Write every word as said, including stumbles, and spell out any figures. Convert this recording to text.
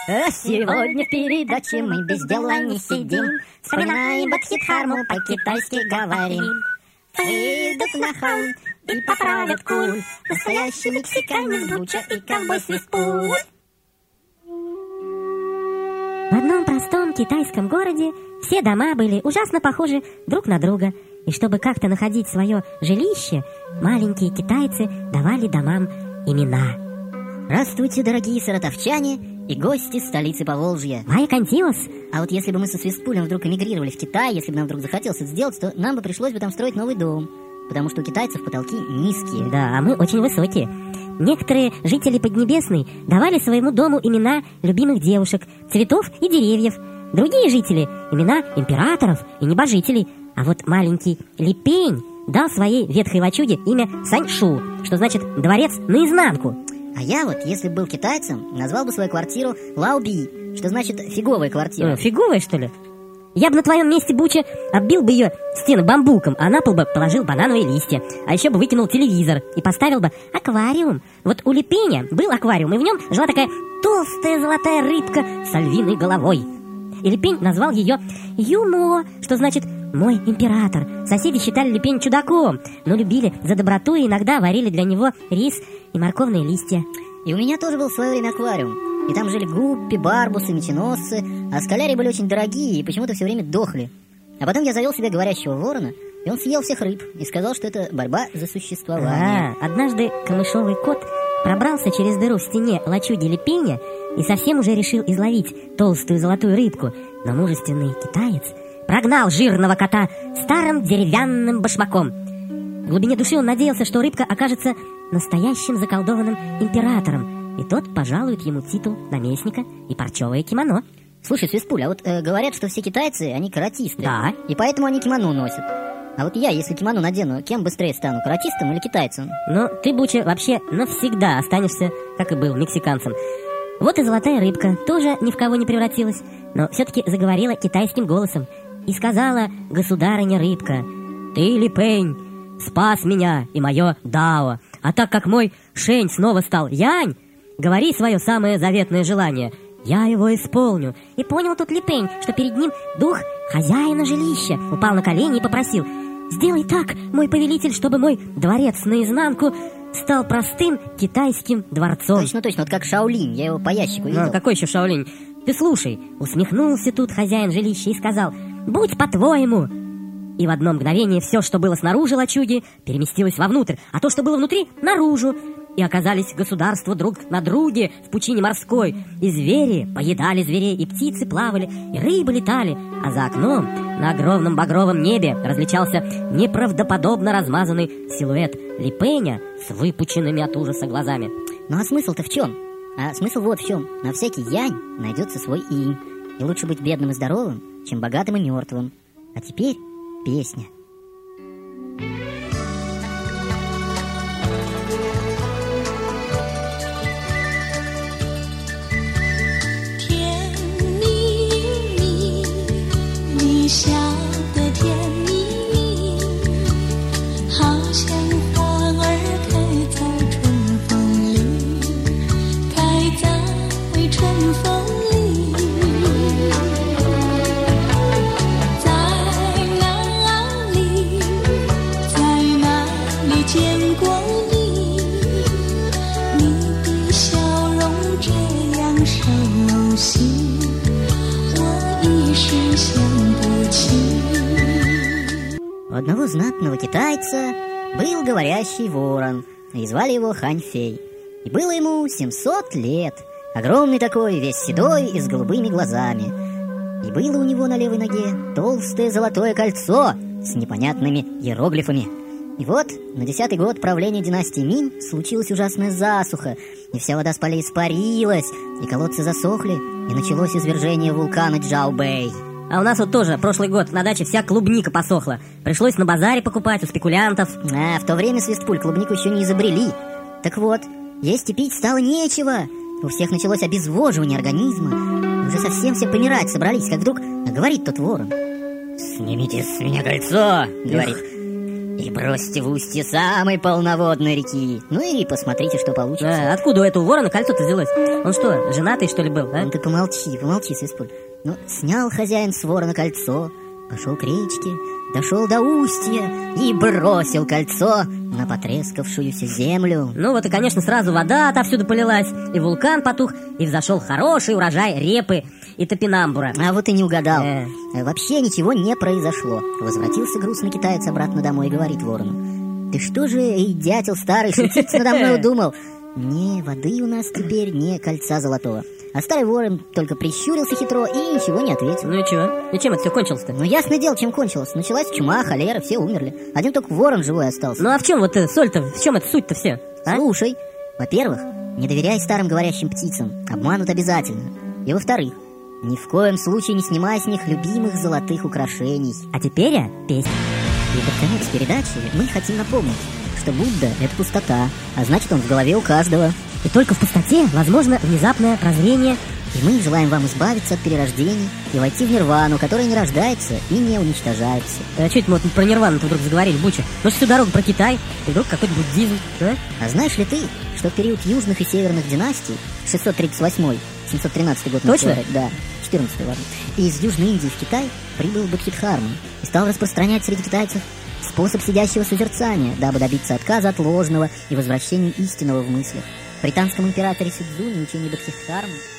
А сегодня в передаче мы без дела не сидим, вспоминаем Бодхидхарму, по-китайски говорим. Выйдут на холм и поправят куль, настоящий мексиканец Буча и ковбой Свистпуль. В одном простом китайском городе все дома были ужасно похожи друг на друга. И чтобы как-то находить свое жилище, маленькие китайцы давали домам имена. Здравствуйте, дорогие саратовчане и гости столицы Поволжья. Вая Кантилос. А вот если бы мы со Свистпулем вдруг эмигрировали в Китай, если бы нам вдруг захотелось это сделать, то нам бы пришлось бы там строить новый дом, потому что у китайцев потолки низкие. Да, а мы очень высокие. Некоторые жители Поднебесной давали своему дому имена любимых девушек, цветов и деревьев. Другие жители – имена императоров и небожителей. А вот маленький Липень дал своей ветхой лачуге имя Саньшу, что значит «дворец наизнанку». А я вот, если бы был китайцем, назвал бы свою квартиру Лаоби, что значит «фиговая квартира». Э, фиговая, что ли? Я бы на твоем месте, Буча, оббил бы ее стены бамбуком, а на пол бы положил банановые листья, а еще бы выкинул телевизор и поставил бы аквариум. Вот у Липеня был аквариум, и в нем жила такая толстая золотая рыбка с львиной головой. И Липень назвал ее Юмо, что значит «мой император». Соседи считали Липень чудаком, но любили за доброту и иногда варили для него рис и морковные листья. И у меня тоже был в свое время аквариум. И там жили гуппи, барбусы, меченосцы, а скалярии были очень дорогие и почему-то все время дохли. А потом я завел себе говорящего ворона, и он съел всех рыб и сказал, что это борьба за существование. А, однажды камышовый кот пробрался через дыру в стене лачуги Липеня и совсем уже решил изловить толстую золотую рыбку, но мужественный китаец прогнал жирного кота старым деревянным башмаком. В глубине души он надеялся, что рыбка окажется настоящим заколдованным императором, и тот пожалует ему титул наместника и парчевое кимоно. Слушай, Свистпуль, а вот э, говорят, что все китайцы, они каратисты. Да. И поэтому они кимоно носят. А вот я, если кимоно надену, кем быстрее стану, каратистом или китайцем? Ну, ты, Буча, вообще навсегда останешься, как и был, мексиканцем. Вот и золотая рыбка тоже ни в кого не превратилась, но все-таки заговорила китайским голосом и сказала государыня рыбка: «Ты, Липень, спас меня и мое дао, а так как мой шень снова стал янь, говори свое самое заветное желание, я его исполню». И понял тут Липень, что перед ним дух хозяина жилища, упал на колени и попросил: «Сделай так, мой повелитель, чтобы мой дворец наизнанку стал простым китайским дворцом». Точно, точно, вот как Шаолинь, я его по ящику видел. Ну, какой еще Шаолинь? Ты слушай, усмехнулся тут хозяин жилища и сказал: «Будь по-твоему». И в одно мгновение все, что было снаружи лачуги, переместилось вовнутрь, а то, что было внутри, наружу. И оказались государства друг на друге в пучине морской. И звери поедали зверей, и птицы плавали, и рыбы летали. А за окном на огромном багровом небе различался неправдоподобно размазанный силуэт Липеня с выпученными от ужаса глазами. Ну а смысл-то в чем? А смысл вот в чем. На всякий янь найдется свой инь. И лучше быть бедным и здоровым, чем богатым и мертвым. А теперь песня. У одного знатного китайца был говорящий ворон, и звали его Хань-Фей. И было ему семьсот лет, огромный такой, весь седой и с голубыми глазами. И было у него на левой ноге толстое золотое кольцо с непонятными иероглифами. И вот на десятый год правления династии Минь случилась ужасная засуха, и вся вода с полей испарилась, и колодцы засохли, и началось извержение вулкана Джао-Бэй. А у нас вот тоже прошлый год на даче вся клубника посохла. Пришлось на базаре покупать у спекулянтов. А, в то время, Свистпуль, клубнику еще не изобрели. Так вот, есть и пить стало нечего. У всех началось обезвоживание организма. Уже совсем все помирать собрались, как вдруг говорит тот ворон: «Снимите с меня кольцо», — говорит. и бросьте в устье самой полноводной реки. Ну и посмотрите, что получится. А, откуда у этого ворона кольцо-то взялось? Он что, женатый, что ли, был, а? Ну ты помолчи, помолчи, Свиспуль. Ну, снял хозяин с ворона кольцо, пошел к речке, дошел до устья и бросил кольцо на потрескавшуюся землю. Ну вот и, конечно, сразу вода отовсюду полилась, и вулкан потух, и взошел хороший урожай репы и топинамбура. А вот и не угадал. Э. Вообще ничего не произошло. Возвратился грустный китаец обратно домой и говорит ворону: ты что же, эй, дятел старый, шутить надо мной удумал? Не, воды у нас теперь, не кольца золотого. А старый ворон только прищурился хитро и ничего не ответил. Ну и чего? И чем это все кончилось-то? Ну ясное дело, чем кончилось. Началась чума, холера, все умерли. Один только ворон живой остался. Ну а в чем вот э, соль-то, в чем это суть-то все? А? Слушай, во-первых, не доверяй старым говорящим птицам, обманут обязательно. И во-вторых, ни в коем случае не снимай с них любимых золотых украшений. А теперь а, песня. И под конец передачи мы хотим напомнить, что Будда — это пустота, а значит, он в голове у каждого. И только в пустоте возможно внезапное прозрение. И мы желаем вам избавиться от перерождений и войти в нирвану, которая не рождается и не уничтожается. А что это мы вот про нирвану-то вдруг заговорили, Буча? Ну всю дорогу про Китай, и вдруг какой-то буддизм, а? А знаешь ли ты, что в период южных и северных династий, шестьсот тридцать восьмой — семьсот тринадцатый год... Точно? Начала, да, четырнадцатый, ладно. И из Южной Индии в Китай прибыл Бодхидхарма и стал распространять среди китайцев способ сидящего созерцания, дабы добиться отказа от ложного и возвращения истинного в мыслях. Британскому императоре Сидзуни учение Бодхидхармы